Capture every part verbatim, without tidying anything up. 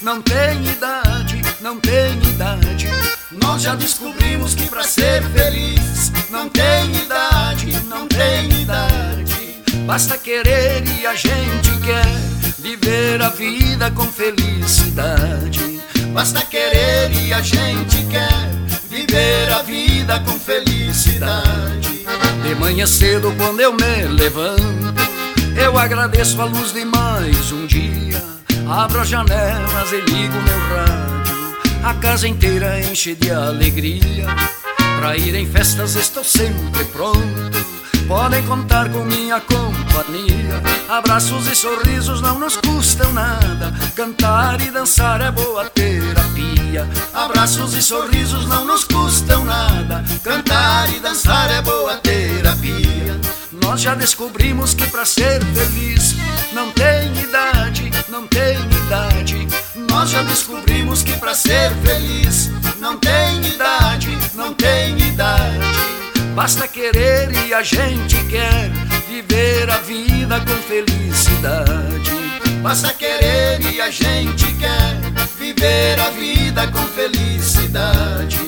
não tem idade, não tem idade. Nós já descobrimos que pra ser feliz não tem idade, não tem idade. Basta querer e a gente quer viver a vida com felicidade. Basta querer e a gente quer viver a vida com felicidade. De manhã cedo quando eu me levanto, eu agradeço a luz de mais um dia. Abro as janelas e ligo meu rádio, a casa inteira enche de alegria. Pra ir em festas estou sempre pronto, podem contar com minha companhia. Abraços e sorrisos não nos custam nada, cantar e dançar é boa terapia. Abraços e sorrisos não nos custam nada, cantar e dançar é boa terapia. Nós já descobrimos que pra ser feliz não tem idade, não tem idade. Nós já descobrimos que pra ser feliz não tem idade, não tem idade. Basta querer e a gente quer viver a vida com felicidade. Basta querer e a gente quer viver a vida com felicidade.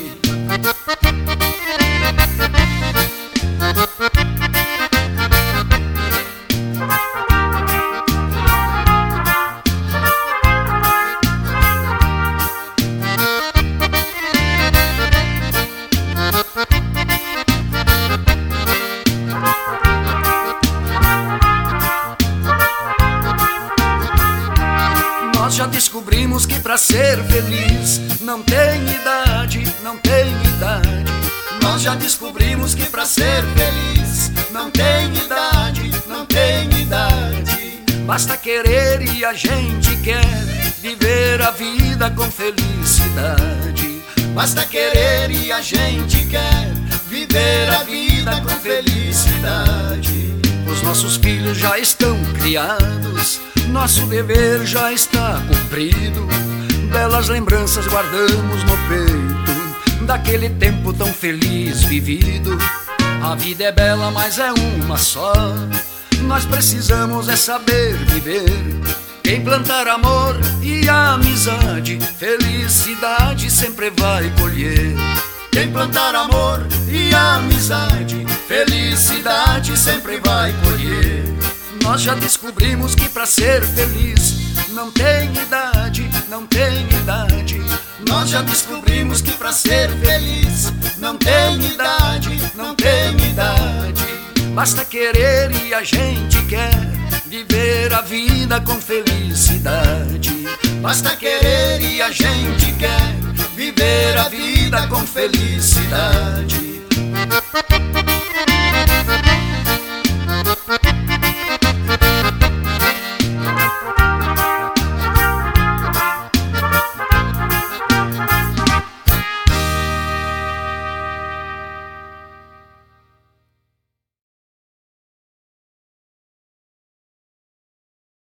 Nós já descobrimos que pra ser feliz não tem idade, não tem idade. Nós já descobrimos que pra ser feliz não tem idade, não tem idade. Basta querer e a gente quer viver a vida com felicidade. Basta querer e a gente quer viver a vida com felicidade. Os nossos filhos já estão criados, nosso dever já está cumprido. Belas lembranças guardamos no peito daquele tempo tão feliz vivido. A vida é bela, mas é uma só, nós precisamos é saber viver. Quem plantar amor e amizade, felicidade sempre vai colher. Quem plantar amor e amizade, felicidade sempre vai colher. Nós já descobrimos que pra ser feliz não tem idade, não tem idade. Nós já descobrimos que pra ser feliz não tem idade, não tem idade. Basta querer e a gente quer viver a vida com felicidade. Basta querer e a gente quer viver a vida com felicidade.